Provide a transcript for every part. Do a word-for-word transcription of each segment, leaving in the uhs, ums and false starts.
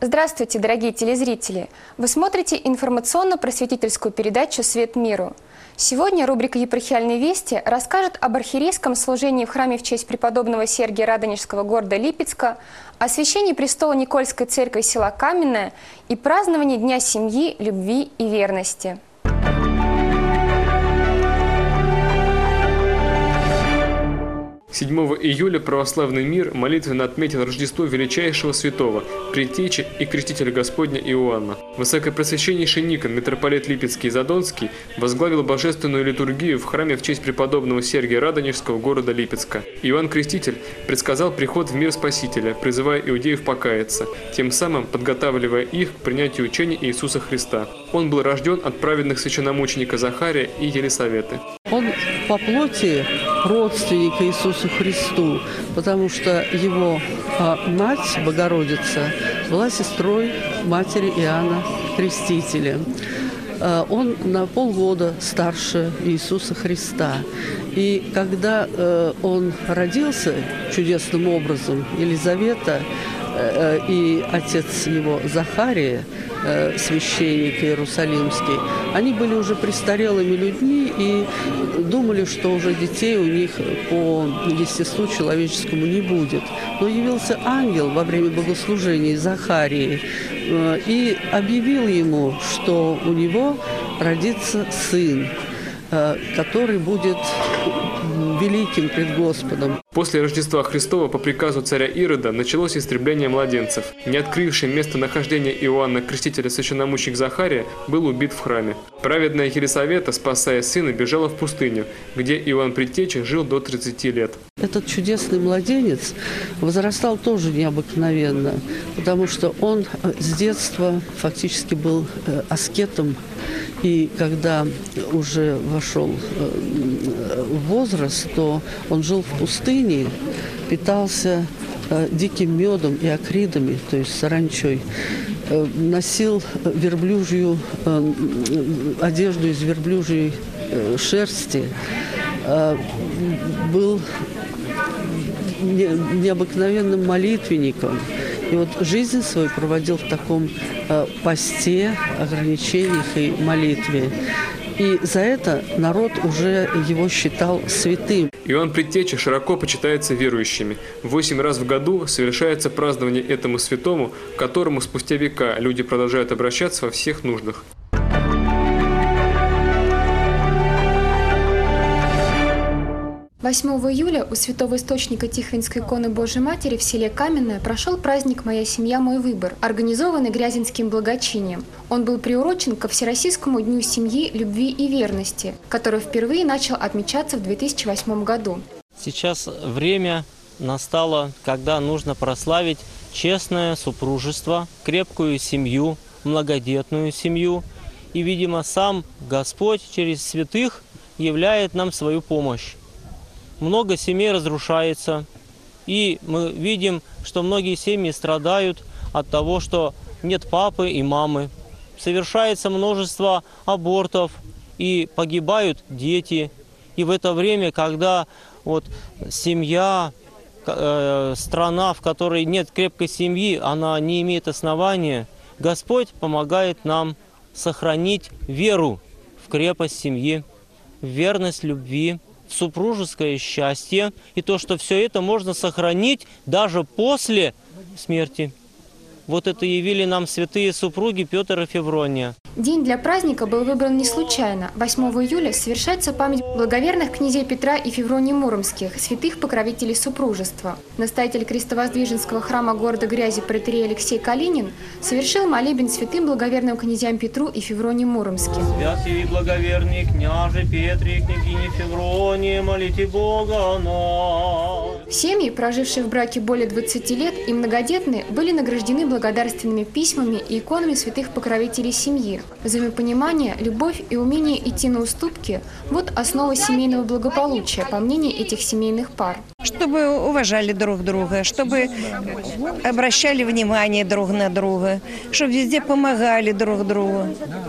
Здравствуйте, дорогие телезрители! Вы смотрите информационно-просветительскую передачу «Свет миру». Сегодня рубрика «Епархиальные вести» расскажет об архиерейском служении в храме в честь преподобного Сергия Радонежского города Липецка, освящении престола Никольской церкви села Каменное и праздновании Дня семьи, любви и верности. седьмого июля православный мир молитвенно отметил Рождество величайшего святого, предтечи и крестителя Господня Иоанна. Высокопресвященнейший Никон, митрополит Липецкий и Задонский, возглавил божественную литургию в храме в честь преподобного Сергия Радонежского города Липецка. Иоанн Креститель предсказал приход в мир Спасителя, призывая иудеев покаяться, тем самым подготавливая их к принятию учения Иисуса Христа. Он был рожден от праведных священномученика Захария и Елисаветы. Он по плоти родственник Иисусу Христу, потому что его а, мать, Богородица, была сестрой матери Иоанна Крестителя. А, он на полгода старше Иисуса Христа. И когда а, он родился чудесным образом, Елизавета а, и отец его Захария, священник иерусалимский, они были уже престарелыми людьми и думали, что уже детей у них по естеству человеческому не будет. Но явился ангел во время богослужения Захарии и объявил ему, что у него родится сын, который будет великим пред Господом. После Рождества Христова по приказу царя Ирода началось истребление младенцев. Не открывший местонахождение Иоанна Крестителя священномученик Захария был убит в храме. Праведная Елисавета, спасая сына, бежала в пустыню, где Иоанн Предтеча жил до тридцати лет. Этот чудесный младенец возрастал тоже необыкновенно, потому что он с детства фактически был аскетом. И когда уже вошел в возраст, то он жил в пустыне, питался диким медом и акридами, то есть саранчой, носил верблюжью одежду из верблюжьей шерсти, был необыкновенным молитвенником. И вот жизнь свою проводил в таком э, посте, ограничениях и молитве. И за это народ уже его считал святым. Иоанн Предтеча широко почитается верующими. Восемь раз в году совершается празднование этому святому, к которому спустя века люди продолжают обращаться во всех нуждах. восьмого июля у святого источника Тихвинской иконы Божией Матери в селе Каменное прошел праздник «Моя семья, мой выбор», организованный Грязинским благочинием. Он был приурочен ко Всероссийскому дню семьи, любви и верности, который впервые начал отмечаться в две тысячи восьмом году. Сейчас время настало, когда нужно прославить честное супружество, крепкую семью, многодетную семью. И, видимо, сам Господь через святых являет нам свою помощь. Много семей разрушается, и мы видим, что многие семьи страдают от того, что нет папы и мамы. Совершается множество абортов, и погибают дети. И в это время, когда вот семья, э, страна, в которой нет крепкой семьи, она не имеет основания, Господь помогает нам сохранить веру в крепость семьи, в верность любви, супружеское счастье, и то, что все это можно сохранить даже после смерти. Вот это явили нам святые супруги Петр и Феврония. День для праздника был выбран не случайно. восьмого июля совершается память благоверных князей Петра и Февронии Муромских, святых покровителей супружества. Настоятель крестовоздвиженского храма города Грязи протоиерей Алексей Калинин совершил молебен святым благоверным князьям Петру и Февронии Муромским. Святые благоверные княже Петре и княгине Февронии, молите Бога о нас. Семьи, прожившие в браке более двадцати лет и многодетные, были награждены благодарственными письмами и иконами святых покровителей семьи. Взаимопонимание, любовь и умение идти на уступки – вот основа семейного благополучия, по мнению этих семейных пар. Чтобы уважали друг друга, чтобы обращали внимание друг на друга, чтобы везде помогали друг другу.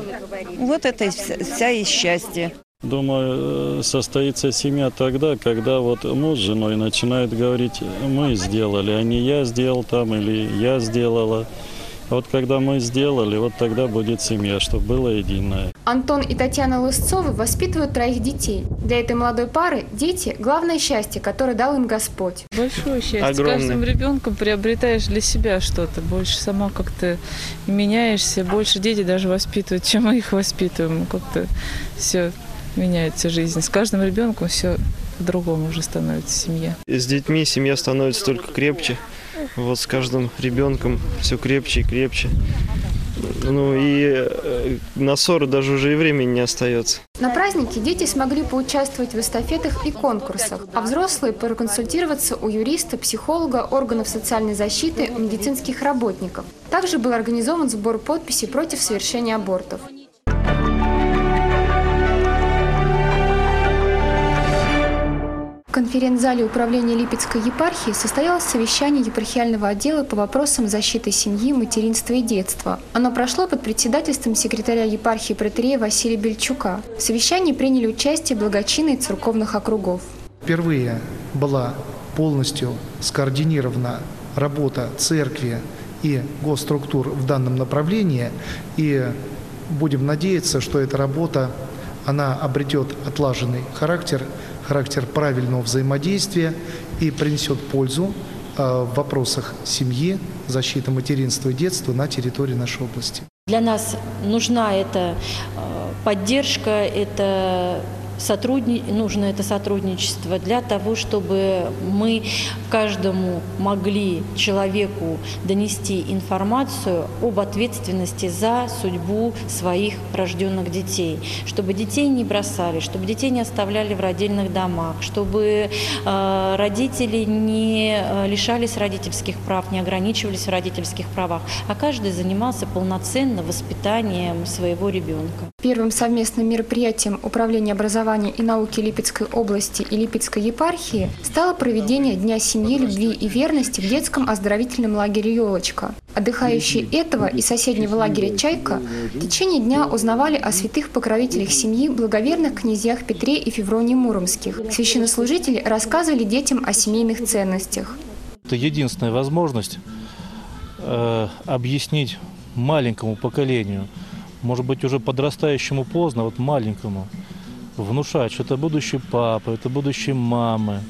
Вот это вся и счастье. Думаю, состоится семья тогда, когда вот муж с женой начинают говорить: мы сделали, а не я сделал там или я сделала. А вот когда мы сделали, вот тогда будет семья, чтобы было единое. Антон и Татьяна Лысцовы воспитывают троих детей. Для этой молодой пары дети – главное счастье, которое дал им Господь. Большое счастье. Огромное. С каждым ребенком приобретаешь для себя что-то. Больше сама как-то меняешься, больше дети даже воспитывают, чем мы их воспитываем. Как-то все меняется жизнь. С каждым ребенком все по-другому уже становится в семье. С детьми семья становится только крепче. Вот с каждым ребенком все крепче и крепче. Ну и на ссоры даже уже и времени не остается. На празднике дети смогли поучаствовать в эстафетах и конкурсах, а взрослые проконсультироваться у юриста, психолога, органов социальной защиты, медицинских работников. Также был организован сбор подписей против совершения абортов. В конференц-зале управления Липецкой епархии состоялось совещание епархиального отдела по вопросам защиты семьи, материнства и детства. Оно прошло под председательством секретаря епархии протоиерея Василия Бельчука. В совещании приняли участие благочинные церковных округов. Впервые была полностью скоординирована работа церкви и госструктур в данном направлении, и будем надеяться, что эта работа она обретет отлаженный характер, характер правильного взаимодействия и принесет пользу э, в вопросах семьи, защиты материнства и детства на территории нашей области. Для нас нужна эта э, поддержка, это сотрудни... нужно это сотрудничество для того, чтобы мы каждому могли человеку донести информацию об ответственности за судьбу своих рожденных детей, чтобы детей не бросали, чтобы детей не оставляли в родильных домах, чтобы э, родители не лишались родительских прав, не ограничивались в родительских правах, а каждый занимался полноценно воспитанием своего ребенка. Первым совместным мероприятием Управления образования и науки Липецкой области и Липецкой епархии стало проведение Дня семьи, любви и верности в детском оздоровительном лагере «Елочка». Отдыхающие этого и соседнего лагеря «Чайка» в течение дня узнавали о святых покровителях семьи, благоверных князьях Петре и Февронии Муромских. Священнослужители рассказывали детям о семейных ценностях. Это единственная возможность э, объяснить маленькому поколению, может быть, уже подрастающему поздно, вот маленькому, внушать, что это будущий папа, это будущие мамы,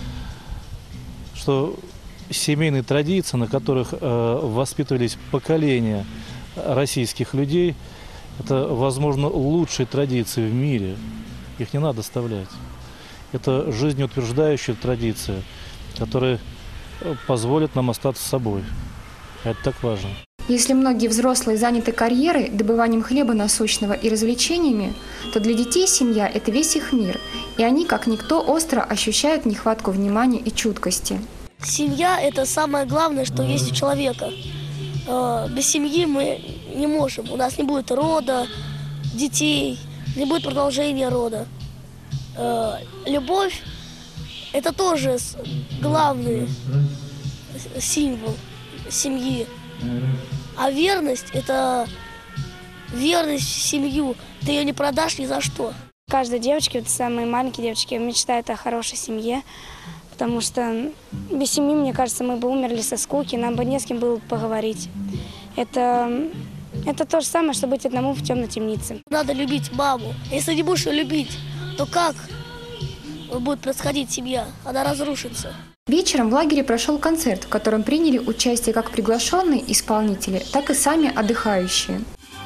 что семейные традиции, на которых э, воспитывались поколения российских людей, это, возможно, лучшие традиции в мире. Их не надо оставлять. Это жизнеутверждающая традиция, которая позволит нам остаться собой. Это так важно. Если многие взрослые заняты карьерой, добыванием хлеба насущного и развлечениями, то для детей семья – это весь их мир, и они, как никто, остро ощущают нехватку внимания и чуткости. Семья – это самое главное, что есть у человека. Без семьи мы не можем. У нас не будет рода, детей, не будет продолжения рода. Любовь – это тоже главный символ семьи. А верность – это верность в семью. Ты ее не продашь ни за что. Каждая девочка, вот самые маленькие девочки, мечтает о хорошей семье. Потому что без семьи, мне кажется, мы бы умерли со скуки, нам бы не с кем было поговорить. Это, это то же самое, что быть одному в темной темнице. Надо любить маму. Если не будешь ее любить, то как будет происходить семья? Она разрушится. Вечером в лагере прошел концерт, в котором приняли участие как приглашенные исполнители, так и сами отдыхающие.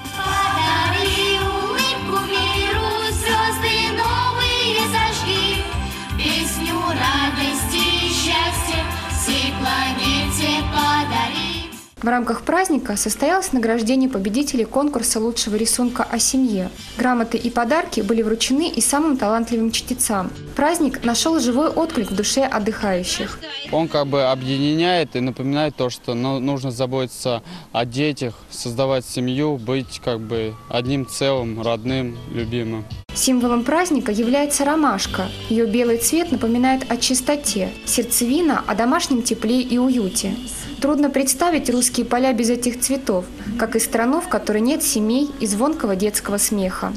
В рамках праздника состоялось награждение победителей конкурса лучшего рисунка о семье. Грамоты и подарки были вручены и самым талантливым чтецам. Праздник нашел живой отклик в душе отдыхающих. Он как бы объединяет и напоминает то, что нужно заботиться о детях, создавать семью, быть как бы одним целым, родным, любимым. Символом праздника является ромашка. Ее белый цвет напоминает о чистоте, сердцевина о домашнем тепле и уюте. Трудно представить русские поля без этих цветов, как и страну, в которой нет семей и звонкого детского смеха.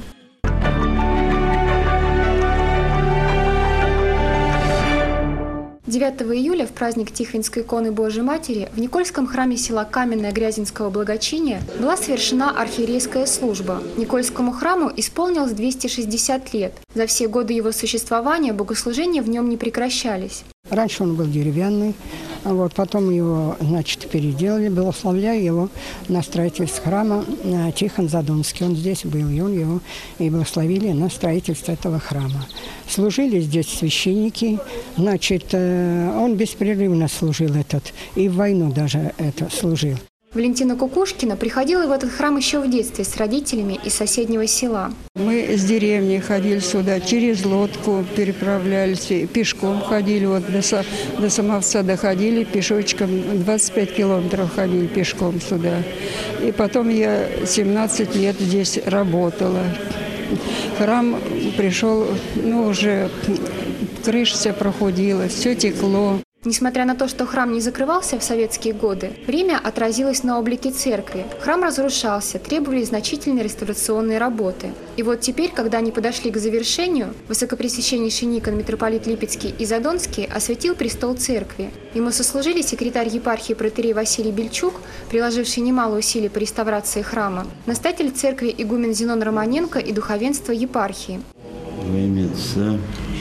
девятого июля в праздник Тихвинской иконы Божией Матери в Никольском храме села Каменное Грязинского Благочиния была совершена архиерейская служба. Никольскому храму исполнилось двести шестьдесят лет. За все годы его существования богослужения в нем не прекращались. Раньше он был деревянный, вот, потом его, значит, переделали, благословляю его на строительство храма Тихон Задонский. Он здесь был, и он его и благословили на строительство этого храма. Служили здесь священники, значит, он беспрерывно служил этот, и в войну даже это служил. Валентина Кукушкина приходила в этот храм еще в детстве с родителями из соседнего села. Мы с деревни ходили сюда, через лодку переправлялись, пешком ходили, вот до, до Самовца доходили, пешочком, двадцать пять километров ходили пешком сюда. И потом я семнадцать лет здесь работала. Храм пришел, ну уже крыша вся прохудила, все текло. Несмотря на то, что храм не закрывался в советские годы, время отразилось на облике церкви. Храм разрушался, требовались значительные реставрационные работы. И вот теперь, когда они подошли к завершению, высокопресвященнейший Никон, митрополит Липецкий и Задонский, осветил престол церкви. Ему сослужили секретарь епархии протоиерей Василий Бельчук, приложивший немало усилий по реставрации храма, настоятель церкви игумен Зенон Романенко и духовенство епархии. Во имя Отца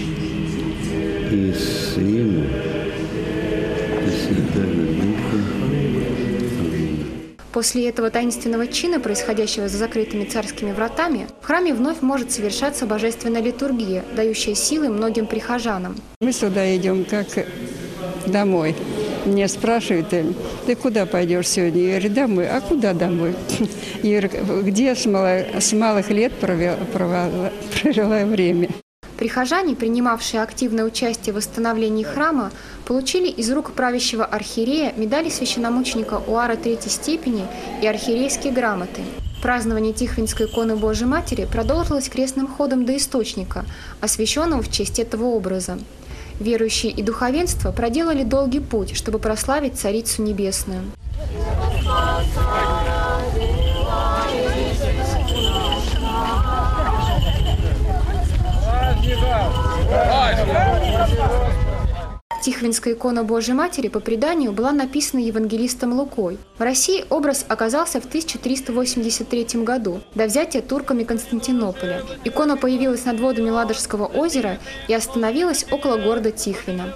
и Сына После этого таинственного чина, происходящего за закрытыми царскими вратами, в храме вновь может совершаться божественная литургия, дающая силы многим прихожанам. Мы сюда идем как домой. Меня спрашивают, ты куда пойдешь сегодня? Я говорю, домой. А куда домой? Я говорю, где с малых, с малых лет провела, провела, провела время? Прихожане, принимавшие активное участие в восстановлении храма, получили из рук правящего архиерея медали священномученика Уара третьей степени и архиерейские грамоты. Празднование Тихвинской иконы Божией Матери продолжилось крестным ходом до источника, освященного в честь этого образа. Верующие и духовенство проделали долгий путь, чтобы прославить Царицу Небесную. Тихвинская икона Божией Матери по преданию была написана евангелистом Лукой. В России образ оказался в тысяча триста восемьдесят третьем году, до взятия турками Константинополя. Икона появилась над водами Ладожского озера и остановилась около города Тихвина.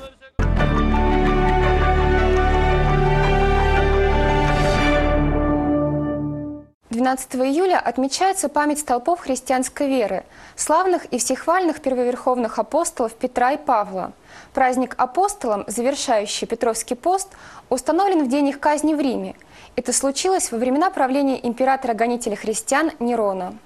двенадцатого июля отмечается память столпов христианской веры, славных и всехвальных первоверховных апостолов Петра и Павла. Праздник апостолам, завершающий Петровский пост, установлен в день их казни в Риме. Это случилось во времена правления императора-гонителя христиан Нерона.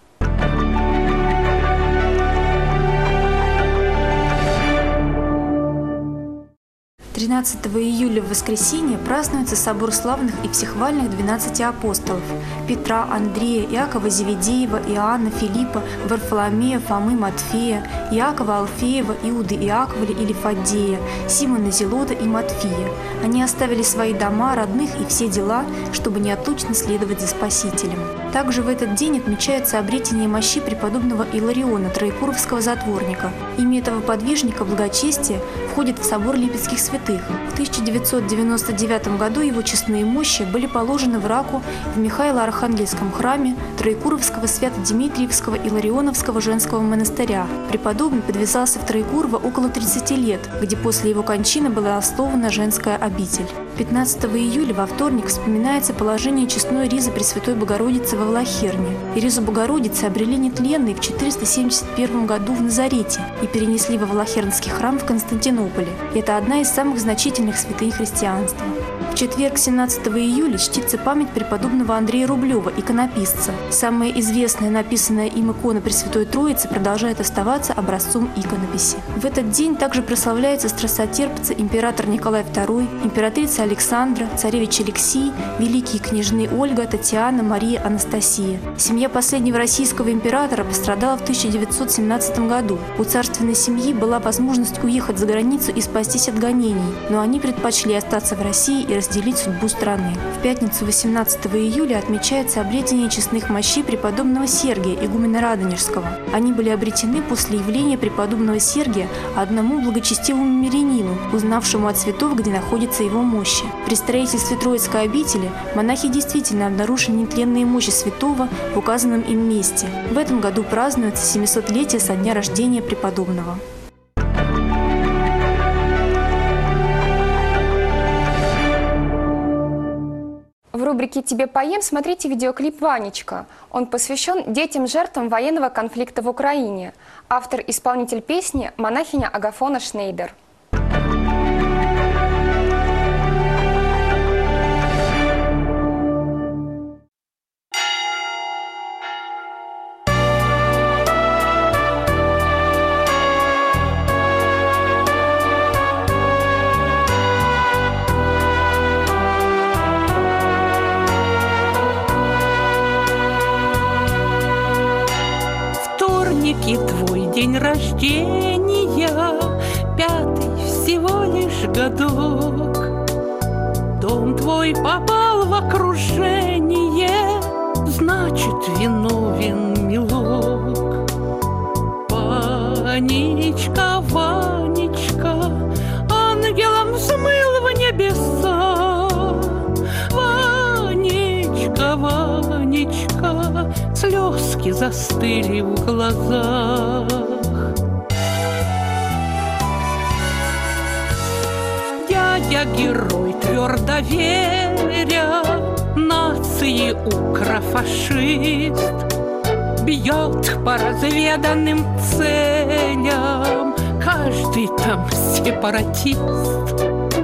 тринадцатого июля в воскресенье празднуется собор славных и всехвальных двенадцати апостолов – Петра, Андрея, Иакова Зеведеева, Иоанна, Филиппа, Варфоломея, Фомы, Матфея, Иакова Алфеева, Иуды Иаковля или Фаддея, Симона Зелота и Матфия. Они оставили свои дома, родных и все дела, чтобы неотлучно следовать за Спасителем. Также в этот день отмечается обретение мощи преподобного Илариона, троекуровского затворника. Имя этого подвижника благочестия входит в собор Липецких святых. В тысяча девятьсот девяносто девятом году его честные мощи были положены в раку в Михаило-Архангельском храме Троекуровского Свято-Дмитриевского Иларионовского женского монастыря. Преподобный подвязался в Троекурово около тридцати лет, где после его кончины была основана женская обитель. пятнадцатого июля во вторник вспоминается положение честной ризы Пресвятой Богородицы во Влахерне. И ризу Богородицы обрели нетленной в четыреста семьдесят первом году в Назарете и перенесли во Влахернский храм в Константинополе. Это одна из самых значительных святынь христианства. В четверг, семнадцатого июля, чтится память преподобного Андрея Рублева, иконописца. Самая известная написанная им икона Пресвятой Троицы продолжает оставаться образцом иконописи. В этот день также прославляются страстотерпцы император Николай второй, императрица Александра, царевич Алексий, великие княжны Ольга, Татьяна, Мария, Анастасия. Семья последнего российского императора пострадала в тысяча девятьсот семнадцатом году. У царственной семьи была возможность уехать за границу и спастись от гонений, но они предпочли остаться в России и разделить судьбу страны. В пятницу восемнадцатого июля отмечается обретение честных мощей преподобного Сергия, игумена Радонежского. Они были обретены после явления преподобного Сергия одному благочестивому мирянину, узнавшему от святого, где находятся его мощи. При строительстве Троицкой обители монахи действительно обнаружили нетленные мощи святого в указанном им месте. В этом году празднуется семисотлетие со дня рождения преподобного. В рубрике «Тебе поем» смотрите видеоклип «Ванечка». Он посвящен детям-жертвам военного конфликта в Украине. Автор-исполнитель песни – монахиня Агафона Шнейдер. И твой день рождения, пятый всего лишь годок. Дом твой попал в окружение, значит, виновен милок. Ванечка, Ванечка, ангелом взмыл в небеса. Ванечка, Ванечка, слезки застыли в глазах. Дядя-герой, твердо веря нации укрофашист, бьет по разведанным целям, каждый там сепаратист.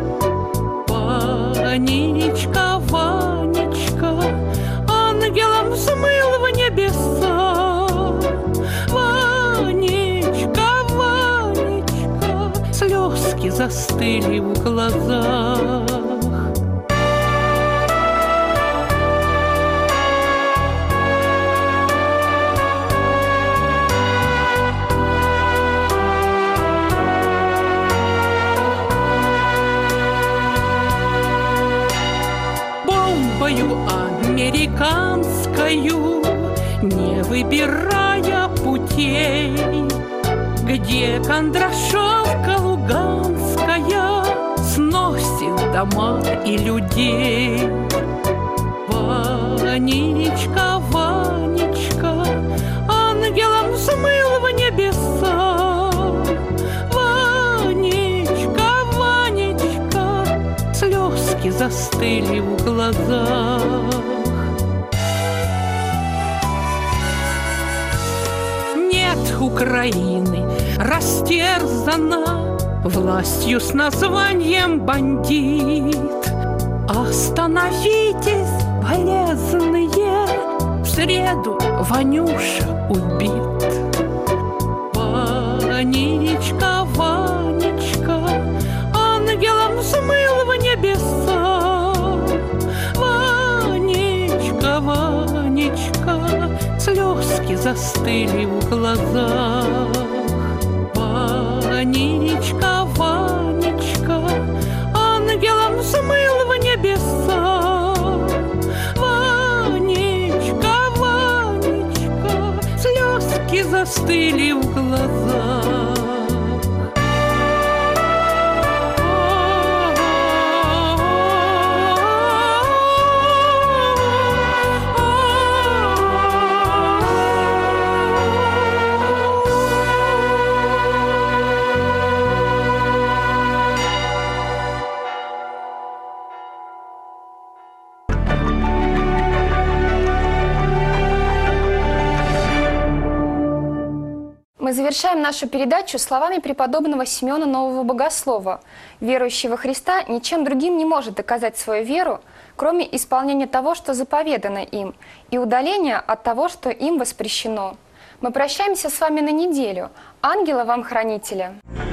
Ванечка, Ванечка, ангелом взмыл в небеса. Ванечка, Ванечка, слезки застыли в глазах. Бомбою американскую, не выбирая путей, где Кондрашовка Луганская сносит дома и людей. Ванечка, Ванечка, ангелом взмыл в небеса. Ванечка, Ванечка, слезки застыли в глазах. Украины растерзана властью с названием бандит. Остановитесь, болезные, в среду Ванюша убит. Ванечка, Ванечка, ангелом взмыл в небеса. Ванечка, Ванечка, слезки застыли в глазах. Ванечка, Ванечка, ангелом взмыл в небеса. Ванечка, Ванечка, слезки застыли в глазах. Мы завершаем нашу передачу словами преподобного Симеона Нового Богослова. Верующий во Христа ничем другим не может доказать свою веру, кроме исполнения того, что заповедано им, и удаления от того, что им воспрещено. Мы прощаемся с вами на неделю. Ангела вам хранителя!